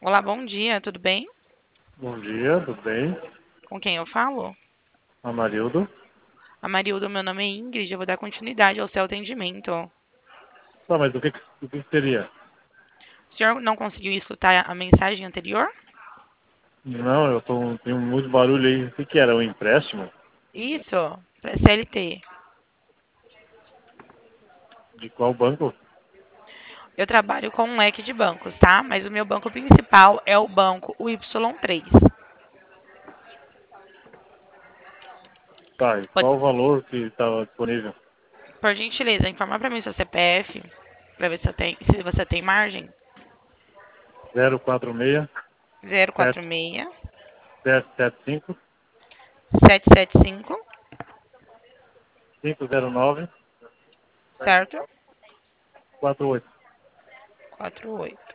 Olá, bom dia, tudo bem? Bom dia, tudo bem? Com quem eu falo? Amarildo. Amarildo, meu nome é Ingrid, eu vou dar continuidade ao seu atendimento. O Tá, mas o que seria? senhor não conseguiu escutar a mensagem anterior? Não, tenho muito barulho aí. O que era? Um empréstimo? Isso, para CLT. De qual banco? Eu trabalho com um leque de bancos, tá? Mas o meu banco principal é o banco Y3. Tá, e Pode, qual o valor que estava disponível? por gentileza, informar para mim seu CPF, para ver se você tem margem. 046 046 775 775, 509 certo? 48. 48.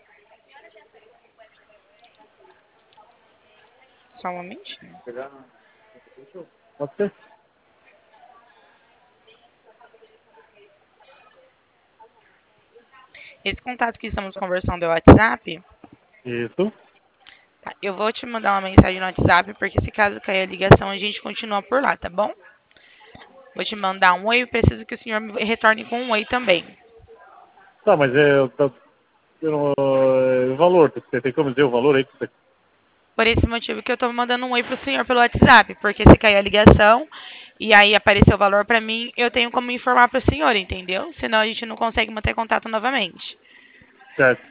Só um momentinho. Pode ser? Esse contato que estamos conversando é o WhatsApp. Isso. Tá, eu vou te mandar uma mensagem no WhatsApp, porque se caso cair a ligação, a gente continua por lá, tá bom? Vou te mandar um oi e preciso que o senhor me retorne com um oi também. Tá, mas o valor, você tem como dizer o valor aí? Por esse motivo que eu tô mandando um oi pro senhor pelo WhatsApp, porque se cair a ligação e aí aparecer o valor pra mim, eu tenho como informar pro senhor, entendeu? Senão a gente não consegue manter contato novamente. Certo.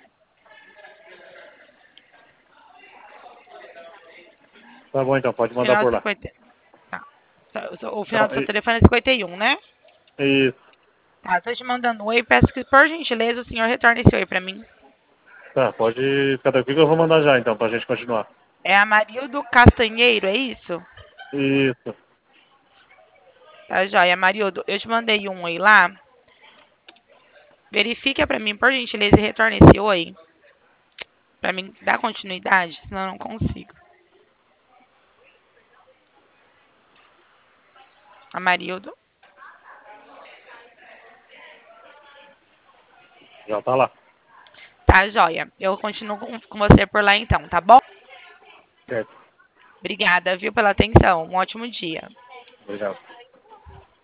Tá bom então, pode mandar Final por lá. 50. Tá. O final Então, do seu telefone é 51, né? isso. Tá, tô te mandando um oi. Peço que, por gentileza, o senhor retorne esse oi pra mim. Tá, pode ficar tranquilo que eu vou mandar já então, pra gente continuar. É Amarildo Castanheiro, é isso? Isso. Tá, joia. Marildo, eu te mandei um oi lá. Verifica pra mim, por gentileza, e retorne esse oi. Pra mim dar continuidade, senão eu não consigo. Amarildo. Já tá lá. Tá, joia. Eu continuo com você por lá então, tá bom? Certo. Obrigada, viu, pela atenção. Um ótimo dia. Obrigado.